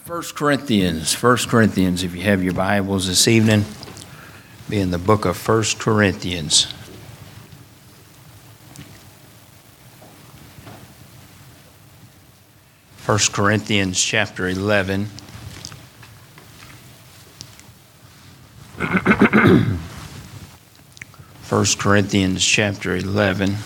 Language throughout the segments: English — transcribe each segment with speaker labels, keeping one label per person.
Speaker 1: First Corinthians, if you have your Bibles this evening, be in the book of First Corinthians. First Corinthians chapter 11. First Corinthians chapter 11,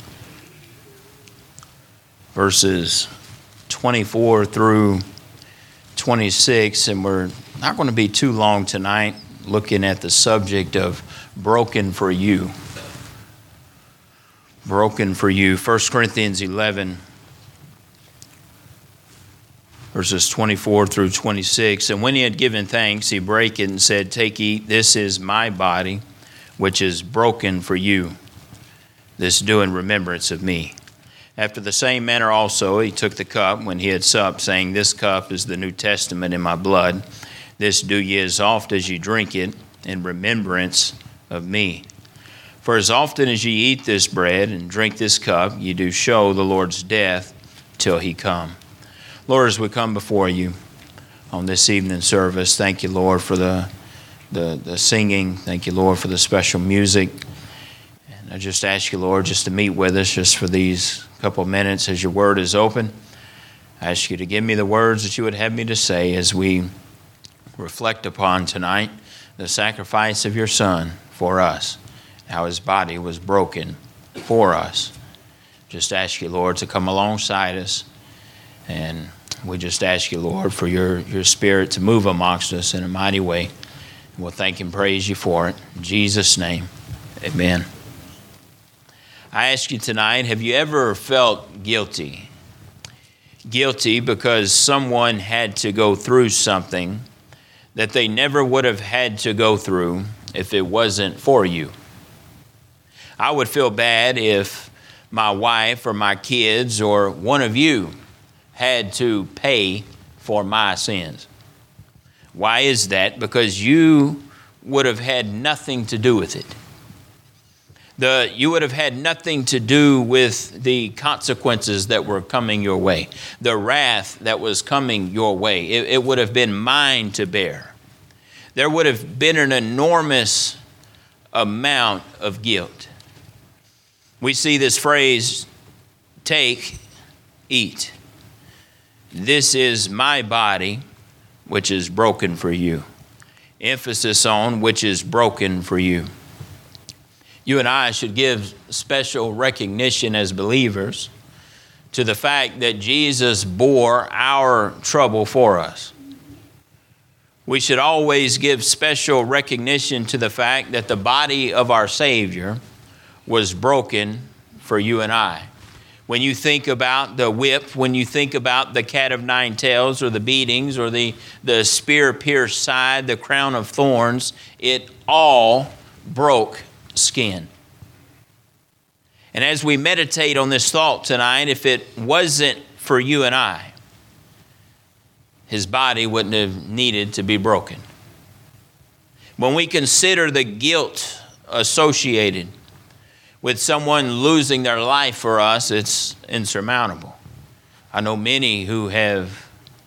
Speaker 1: verses 24 through 26, and we're not going to be too long tonight looking at the subject of broken for you. Broken for you. 1 Corinthians 11, verses 24 through 26. And when he had given thanks, he brake it and said, "Take, eat, this is my body, which is broken for you. This do in remembrance of me." After the same manner also he took the cup when he had supped, saying, "This cup is the New Testament in my blood. This do ye as oft as ye drink it in remembrance of me. For as often as ye eat this bread and drink this cup, ye do show the Lord's death till he come." Lord, as we come before you on this evening service, thank you, Lord, for the singing. Thank you, Lord, for the special music. And I just ask you, Lord, just to meet with us just for these couple of minutes as your word is open. I ask you to give me the words that you would have me to say as we reflect upon tonight the sacrifice of your Son for us, how his body was broken for us. Just ask you, Lord, to come alongside us. And we just ask you, Lord, for your Spirit to move amongst us in a mighty way. And we'll thank and praise you for it. In Jesus' name, amen. I ask you tonight, have you ever felt guilty? Guilty because someone had to go through something that they never would have had to go through if it wasn't for you. I would feel bad if my wife or my kids or one of you had to pay for my sins. Why is that? Because you would have had nothing to do with it. You would have had nothing to do with the consequences that were coming your way, the wrath that was coming your way. It would have been mine to bear. There would have been an enormous amount of guilt. We see this phrase, "Take, eat. This is my body, which is broken for you." Emphasis on which is broken for you. You and I should give special recognition as believers to the fact that Jesus bore our trouble for us. We should always give special recognition to the fact that the body of our Savior was broken for you and I. When you think about the whip, when you think about the cat of nine tails or the beatings or the spear-pierced side, the crown of thorns, it all broke skin. And as we meditate on this thought tonight, if it wasn't for you and I, his body wouldn't have needed to be broken. When we consider the guilt associated with someone losing their life for us, it's insurmountable. I know many who have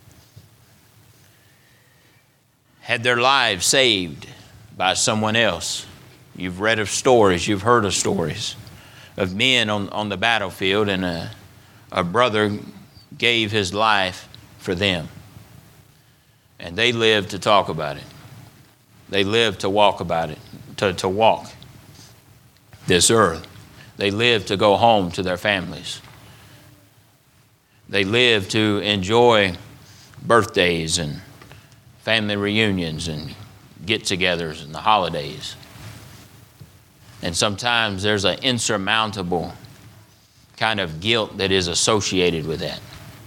Speaker 1: had their lives saved by someone else. You've read of stories, you've heard of stories of men on the battlefield, and a brother gave his life for them. And they lived to talk about it. They lived to walk about it, to walk this earth. They lived to go home to their families. They lived to enjoy birthdays and family reunions and get-togethers and the holidays. And sometimes there's an insurmountable kind of guilt that is associated with that.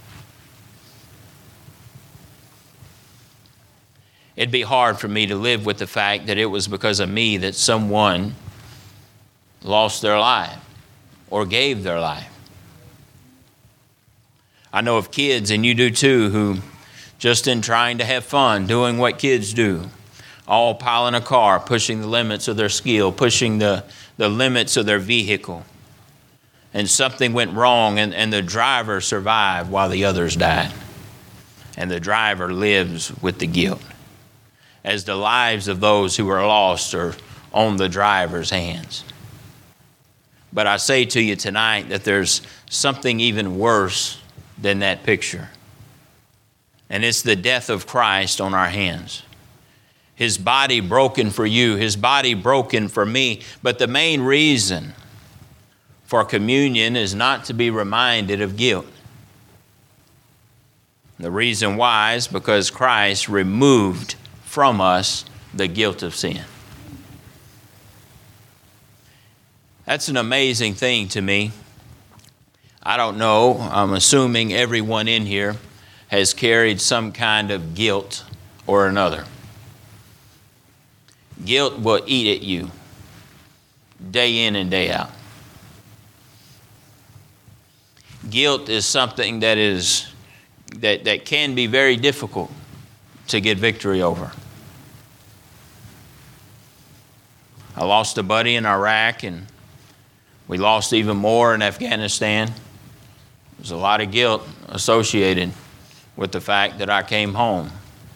Speaker 1: It'd be hard for me to live with the fact that it was because of me that someone lost their life or gave their life. I know of kids, and you do too, who just in trying to have fun, doing what kids do, all pile in a car, pushing the limits of their skill, pushing the limits of their vehicle. And something went wrong, and the driver survived while the others died. and the driver lives with the guilt, as the lives of those who are lost are on the driver's hands. But I say to you tonight that there's something even worse than that picture. And it's the death of Christ on our hands. His body broken for you, his body broken for me. But the main reason for communion is not to be reminded of guilt. The reason why is because Christ removed from us the guilt of sin. That's an amazing thing to me. I don't know, I'm assuming everyone in here has carried some kind of guilt or another. Guilt will eat at you day in and day out. Guilt is something that can be very difficult to get victory over. I lost a buddy in Iraq, and we lost even more in Afghanistan. There's a lot of guilt associated with the fact that I came home.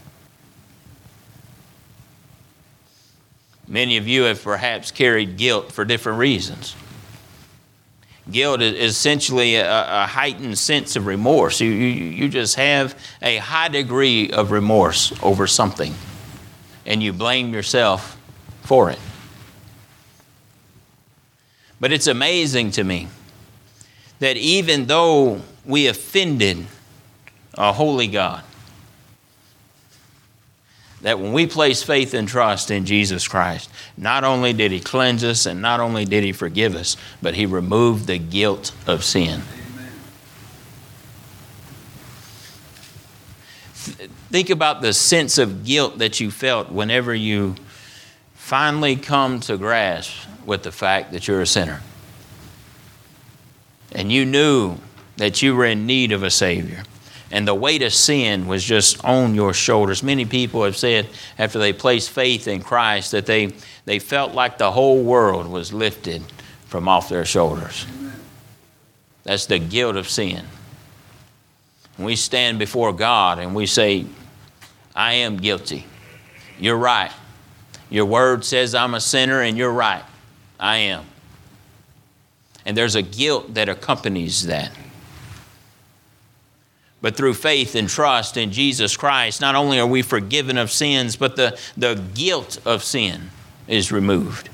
Speaker 1: Many of you have perhaps carried guilt for different reasons. Guilt is essentially a heightened sense of remorse. You just have a high degree of remorse over something, and you blame yourself for it. But it's amazing to me that even though we offended a holy God, that when we place faith and trust in Jesus Christ, not only did he cleanse us and not only did he forgive us, but he removed the guilt of sin. Amen. Think about the sense of guilt that you felt whenever you finally come to grasp with the fact that you're a sinner. And you knew that you were in need of a Savior. And the weight of sin was just on your shoulders. Many people have said after they placed faith in Christ that they felt like the whole world was lifted from off their shoulders. Amen. That's the guilt of sin. When we stand before God and we say, I am guilty. You're right. Your word says I'm a sinner, and you're right. I am. And there's a guilt that accompanies that. But through faith and trust in Jesus Christ, not only are we forgiven of sins, but the guilt of sin is removed.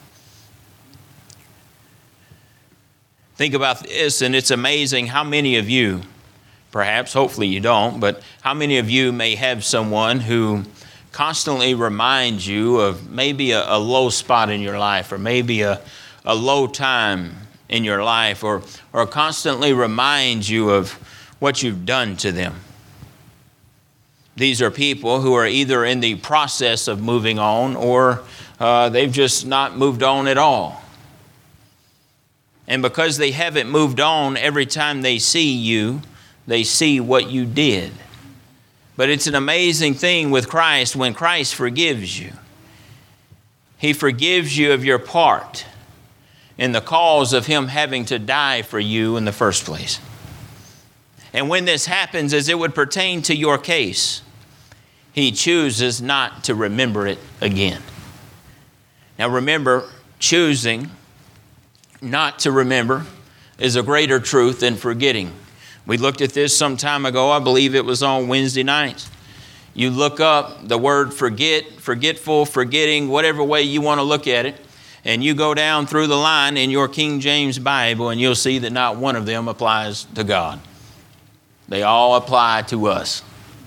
Speaker 1: Think about this, and it's amazing how many of you, perhaps, hopefully you don't, but how many of you may have someone who constantly reminds you of maybe a low spot in your life, or maybe a low time in your life, or constantly reminds you of what you've done to them. These are people who are either in the process of moving on, or they've just not moved on at all. And because they haven't moved on, every time they see you, they see what you did. But it's an amazing thing with Christ. When Christ forgives you, he forgives you of your part in the cause of him having to die for you in the first place. And when this happens, as it would pertain to your case, he chooses not to remember it again. Now remember, choosing not to remember is a greater truth than forgetting. We looked at this some time ago. I believe it was on Wednesday nights. You look up the word forget, forgetful, forgetting, whatever way you want to look at it, and you go down through the line in your King James Bible, and you'll see that not one of them applies to God. They all apply to us.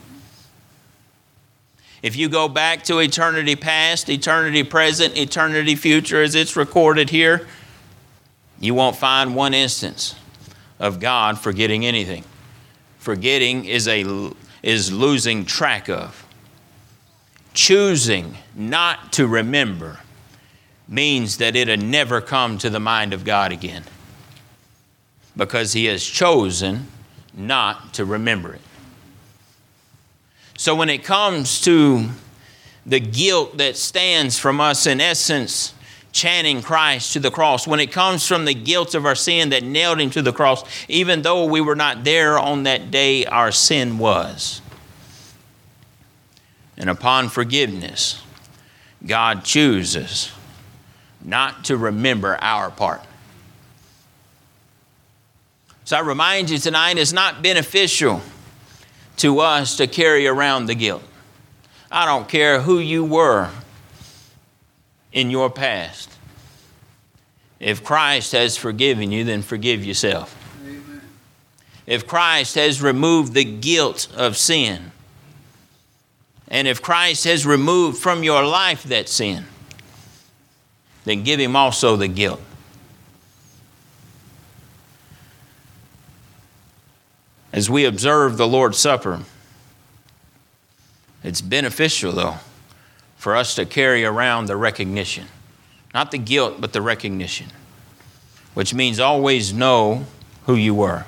Speaker 1: If you go back to eternity past, eternity present, eternity future, as it's recorded here, you won't find one instance of God forgetting anything. Forgetting is losing track of. Choosing not to remember means that it'll never come to the mind of God again, because he has chosen not to remember it. So when it comes to the guilt that stands from us, in essence, chanting Christ to the cross, when it comes from the guilt of our sin that nailed him to the cross, even though we were not there on that day, our sin was. And upon forgiveness, God chooses not to remember our part. So I remind you tonight, it's not beneficial to us to carry around the guilt. I don't care who you were in your past. If Christ has forgiven you, then forgive yourself. Amen. If Christ has removed the guilt of sin, and if Christ has removed from your life that sin, then give him also the guilt. As we observe the Lord's Supper, it's beneficial, though, for us to carry around the recognition. Not the guilt, but the recognition. Which means always know who you were.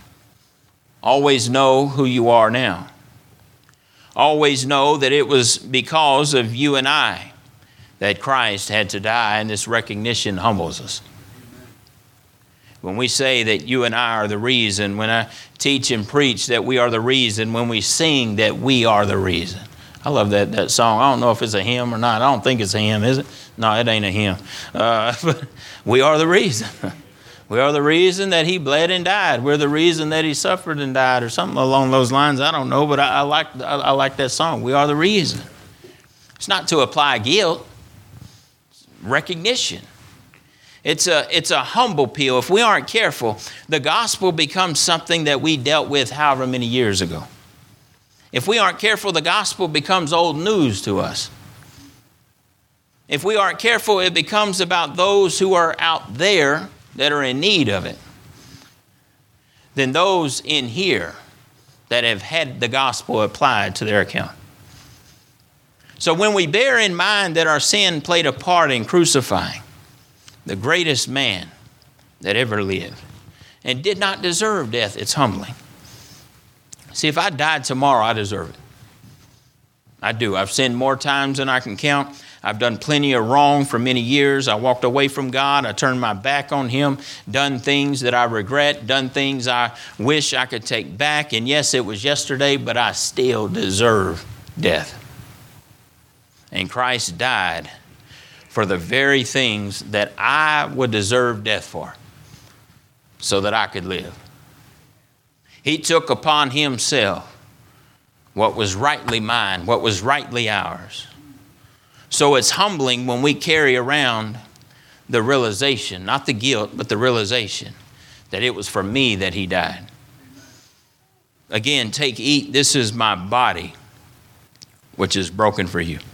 Speaker 1: Always know who you are now. Always know that it was because of you and I that Christ had to die, and this recognition humbles us. When we say that you and I are the reason, when I teach and preach that we are the reason, when we sing that we are the reason. I love that song. I don't know if it's a hymn or not. I don't think it's a hymn, is it? No, it ain't a hymn. But we are the reason. We are the reason that he bled and died. We're the reason that he suffered and died, or something along those lines. I don't know, but I like that song. We are the reason. It's not to apply guilt. It's recognition. It's a humble pill. If we aren't careful, the gospel becomes something that we dealt with however many years ago. If we aren't careful, the gospel becomes old news to us. If we aren't careful, it becomes about those who are out there that are in need of it than those in here that have had the gospel applied to their account. So when we bear in mind that our sin played a part in crucifying the greatest man that ever lived and did not deserve death, it's humbling. See, if I died tomorrow, I deserve it. I do. I've sinned more times than I can count. I've done plenty of wrong for many years. I walked away from God. I turned my back on him, done things that I regret, done things I wish I could take back. And yes, it was yesterday, but I still deserve death. And Christ died for the very things that I would deserve death for, so that I could live. He took upon himself what was rightly mine, what was rightly ours. So it's humbling when we carry around the realization, not the guilt, but the realization that it was for me that he died. Again, take, eat, this is my body, which is broken for you.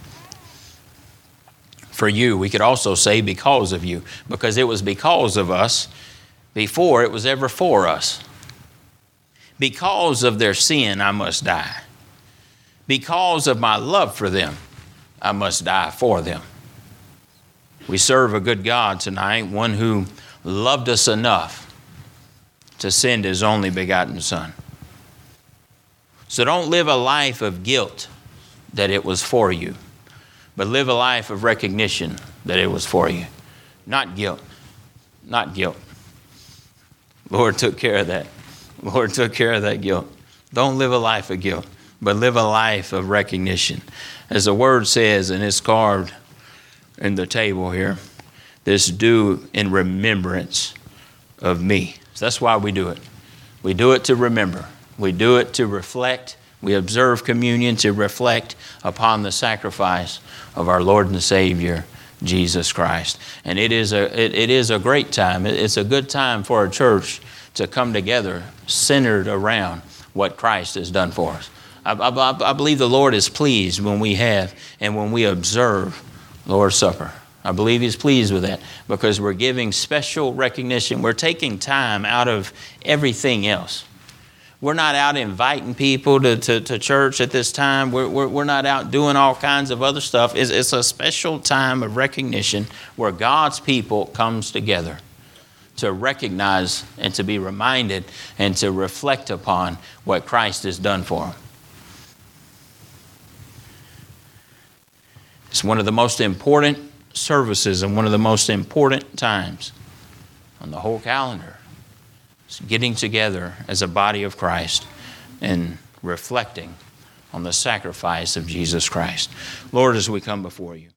Speaker 1: For you, we could also say because of you, because it was because of us before it was ever for us. Because of their sin, I must die. Because of my love for them, I must die for them. We serve a good God tonight, one who loved us enough to send his only begotten Son. So don't live a life of guilt that it was for you, but live a life of recognition that it was for you. Not guilt. Not guilt. Lord took care of that. Lord took care of that guilt. Don't live a life of guilt, but live a life of recognition. As the word says, and it's carved in the table here, this do in remembrance of me. So that's why we do it. We do it to remember. We do it to reflect. We observe communion to reflect upon the sacrifice of our Lord and Savior, Jesus Christ. And it is a great time. It's a good time for a church to come together centered around what Christ has done for us. I believe the Lord is pleased when we have and when we observe Lord's Supper. I believe he's pleased with that because we're giving special recognition. We're taking time out of everything else. We're not out inviting people to church at this time. We're not out doing all kinds of other stuff. It's a special time of recognition where God's people comes together to recognize and to be reminded and to reflect upon what Christ has done for them. It's one of the most important services and one of the most important times on the whole calendar. It's getting together as a body of Christ and reflecting on the sacrifice of Jesus Christ. Lord, as we come before you,